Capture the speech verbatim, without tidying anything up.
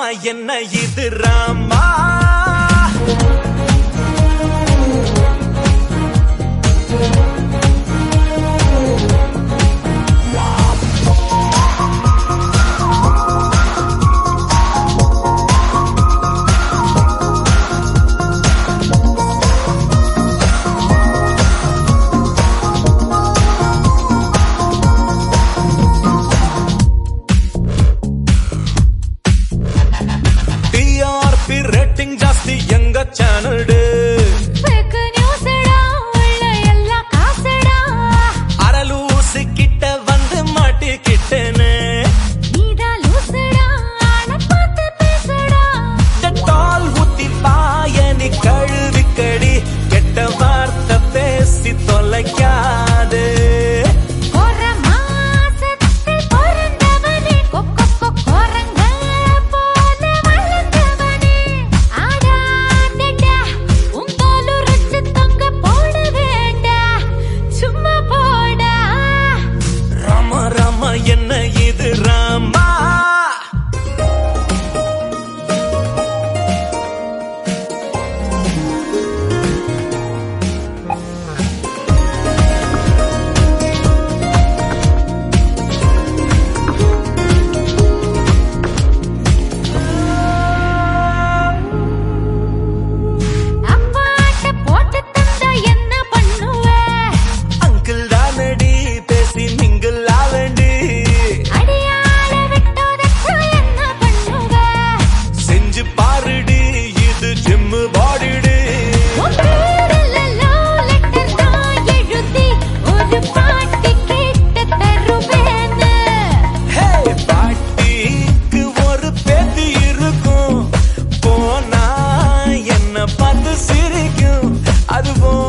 என்ன இது Rama channel de fake news da ulla ella kaasada araluusu kitta vandu maati kittene needa loosada ala paathu pesada tall uthi paayani kaluvikadi ketta vaartha pesi tolakkade என்ன இது ராமா அப்பாட்ட போட்டு தந்தா என்ன பண்ணுவ அங்கிள் தானடி பேசி மிங்கிள் ஆவண்டி பாருடி இது ஜிம் பாடிடி லெட்டர் தான் எழுதி ஒரு பாட்டி கேட்டு தருவேன்னு ஹே பாட்டிக்கு ஒரு பேத்தி இருக்கும் போனா என்ன பார்த்து சிரிக்கும் அதுவும்